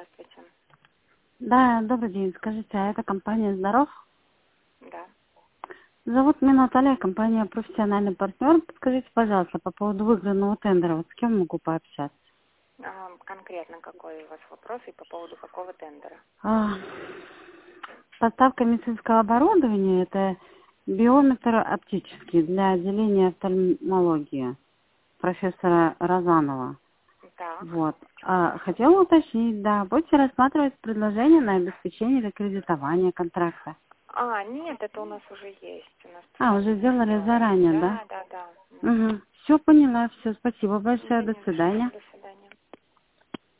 здравствуйте. Да, добрый день. Скажите, а это компания «Здоров»? Да. Зовут меня Наталья, компания «Профессиональный партнер». Подскажите, пожалуйста, по поводу выигранного тендера, вот с кем могу пообщаться? Конкретно какой у вас вопрос и по поводу какого тендера? А, Поставка медицинского оборудования– это биометр оптический для отделения офтальмологии профессора Розанова. Так. Вот. Хотела уточнить, да, будете рассматривать предложение на обеспечение или кредитование контракта? Нет, это у нас уже есть. У нас Уже специалисты сделали делают. заранее, да? Да, да, да. Угу. Все поняла, все, спасибо большое, до Да не за что. свидания. До свидания.